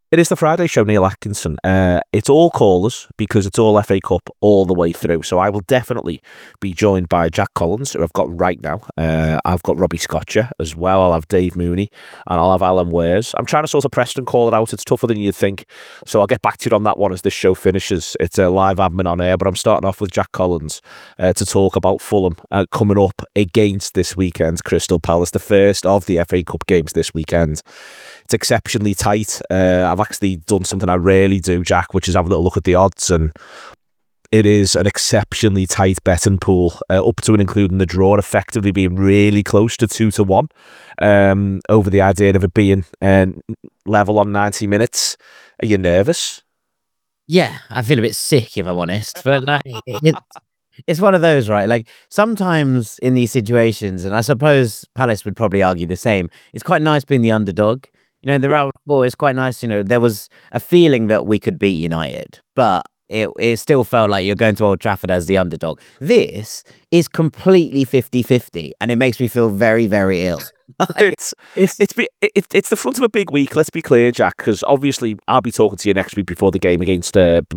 It is the Friday show, Neil Atkinson. It's all callers because it's all FA Cup all the way through. So I will definitely be joined by Jack Collins, who I've got right now. I've got Robbie Scotcher as well. I'll have Dave Mooney and I'll have Alan Wares. I'm trying to sort of Preston call it out. It's tougher than you'd think. So I'll get back to you on that one as this show finishes. It's a live admin on air, but I'm starting off with Jack Collins to talk about Fulham coming up against this weekend's Crystal Palace, the first of the FA Cup games this weekend. It's exceptionally tight. I've actually done something I rarely do, Jack, which is have a little look at the odds, and it is an exceptionally tight betting pool, up to and including the draw, effectively being really close to 2-1, over the idea of it being level on 90 minutes. Are you nervous? Yeah, I feel a bit sick if I'm honest, but it's one of those, right? Like sometimes in these situations, and I suppose Palace would probably argue the same. It's quite nice being the underdog. The round four is quite nice. There was a feeling that we could beat United, but it still felt like you're going to Old Trafford as the underdog. This is completely 50-50, and it makes me feel very, very ill. It's the front of a big week. Let's be clear, Jack, because obviously I'll be talking to you next week before the game against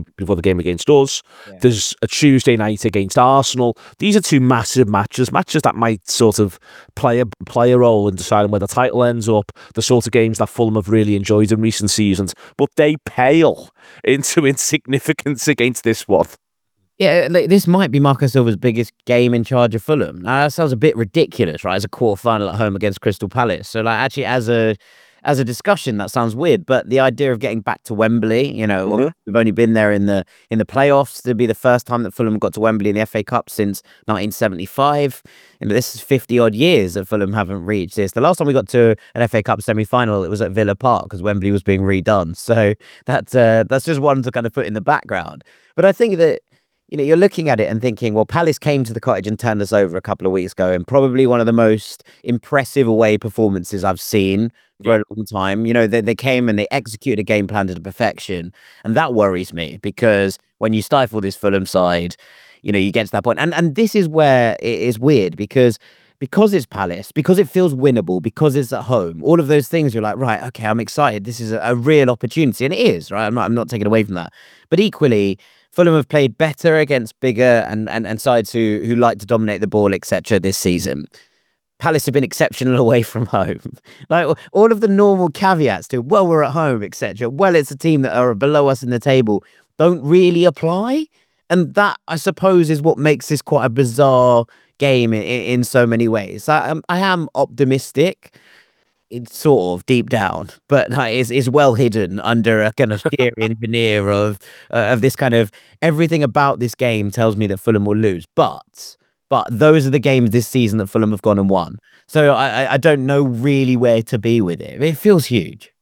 us. Yeah. There's a Tuesday night against Arsenal. These are two massive matches that might sort of play a role in deciding where the title ends up. The sort of games that Fulham have really enjoyed in recent seasons, but they pale into insignificance against this one. Yeah, like, this might be Marco Silva's biggest game in charge of Fulham. Now, that sounds a bit ridiculous, right? As a quarter-final at home against Crystal Palace. So, like, actually, as a discussion, that sounds weird. But the idea of getting back to Wembley, we've only been there in the playoffs. It'd be the first time that Fulham got to Wembley in the FA Cup since 1975. This is 50-odd years that Fulham haven't reached this. The last time we got to an FA Cup semi-final, it was at Villa Park because Wembley was being redone. So that's just one to kind of put in the background. But I think that you're looking at it and thinking, well, Palace came to the Cottage and turned us over a couple of weeks ago, and probably one of the most impressive away performances I've seen for a long time. They came and they executed a game plan to perfection, and that worries me because when you stifle this Fulham side, you get to that point. And this is where it is weird because it's Palace, because it feels winnable, because it's at home, all of those things, you're like, right, okay, I'm excited. This is a real opportunity, and it is, right? I'm not taking away from that. But equally, Fulham have played better against bigger and sides who like to dominate the ball, etc. this season. Palace have been exceptional away from home. Like all of the normal caveats to, well, we're at home, etc. Well, it's a team that are below us in the table don't really apply. And that, I suppose, is what makes this quite a bizarre game in so many ways. I am optimistic. It's sort of deep down, but is well hidden under a kind of Syrian veneer of this kind of everything about this game tells me that Fulham will lose. But those are the games this season that Fulham have gone and won. So I don't know really where to be with it. It feels huge.